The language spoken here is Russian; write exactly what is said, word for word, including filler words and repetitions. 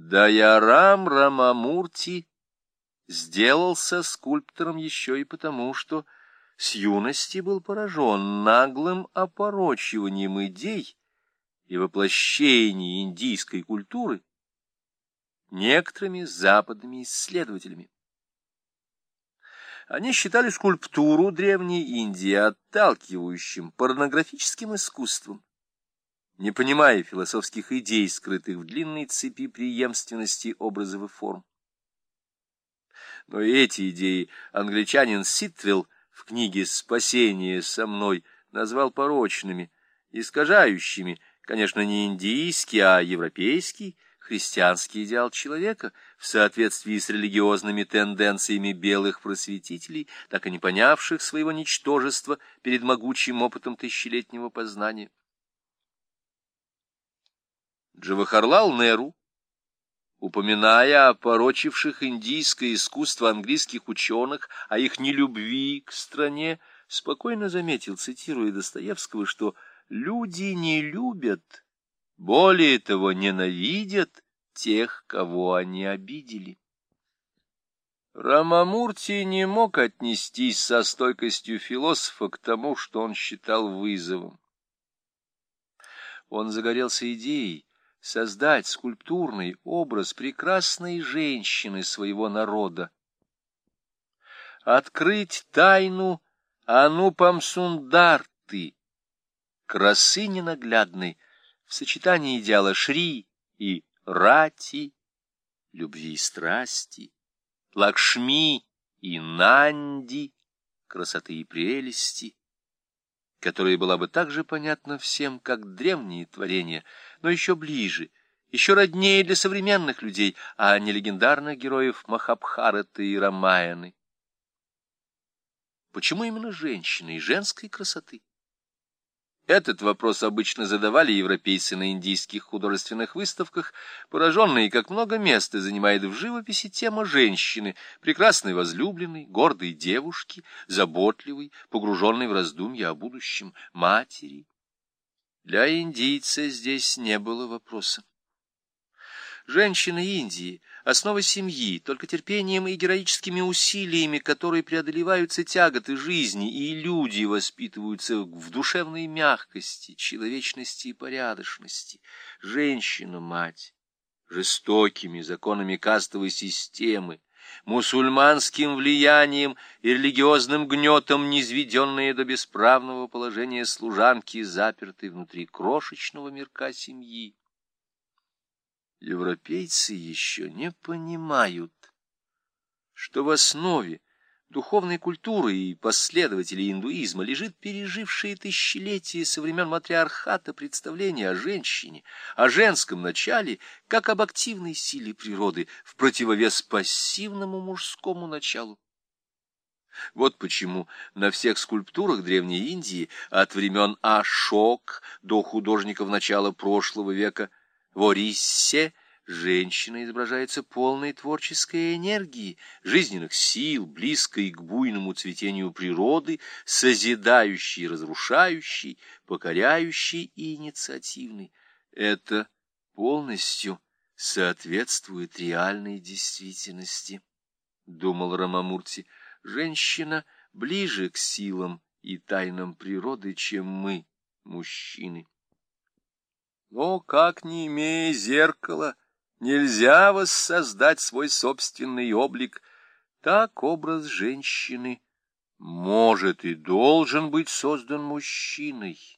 Дайарам Рамамурти сделался скульптором еще и потому, что с юности был поражен наглым опорочиванием идей и воплощением индийской культуры некоторыми западными исследователями. Они считали скульптуру Древней Индии отталкивающим порнографическим искусством, не понимая философских идей, скрытых в длинной цепи преемственности образов и форм. Но и эти идеи англичанин Ситвелл в книге «Спасение со мной» назвал порочными, искажающими, конечно, не индийский, а европейский, христианский идеал человека в соответствии с религиозными тенденциями белых просветителей, так и не понявших своего ничтожества перед могучим опытом тысячелетнего познания. Джавахарлал Неру, упоминая о порочивших индийское искусство английских ученых, о их нелюбви к стране, спокойно заметил, цитируя Достоевского, что «люди не любят, более того, ненавидят тех, кого они обидели». Рамамурти не мог отнестись со стойкостью философа к тому, что он считал вызовом. Он загорелся идеей создать скульптурный образ прекрасной женщины своего народа, открыть тайну Анупамсундарты, красы ненаглядной, в сочетании идеала Шри и Рати, любви и страсти, Лакшми и Нанди, красоты и прелести, которая была бы так же понятна всем, как древние творения, но еще ближе, еще роднее для современных людей, а не легендарных героев Махабхараты и Рамаяны. Почему именно женщины и женской красоты? Этот вопрос обычно задавали европейцы на индийских художественных выставках, пораженные, как много места занимает в живописи тема женщины, прекрасной возлюбленной, гордой девушки, заботливой, погруженной в раздумья о будущем, матери. Для индийца здесь не было вопроса. Женщина Индии — основа семьи, только терпением и героическими усилиями, которые преодолеваются тяготы жизни, и люди воспитываются в душевной мягкости, человечности и порядочности. Женщина-мать жестокими законами кастовой системы, мусульманским влиянием и религиозным гнетом, низведенные до бесправного положения служанки, запертой внутри крошечного мирка семьи. Европейцы еще не понимают, что в основе духовной культуры и последователей индуизма лежит пережившее тысячелетия со времен матриархата представление о женщине, о женском начале, как об активной силе природы в противовес пассивному мужскому началу. Вот почему на всех скульптурах Древней Индии от времен Ашок до художников начала прошлого века в Ориссе женщина изображается полной творческой энергии, жизненных сил, близкой к буйному цветению природы, созидающей, разрушающей, покоряющей и инициативной. Это полностью соответствует реальной действительности, — думал Рамамурти. Женщина ближе к силам и тайнам природы, чем мы, мужчины. Но, как не имея зеркала, нельзя воссоздать свой собственный облик, так образ женщины может и должен быть создан мужчиной.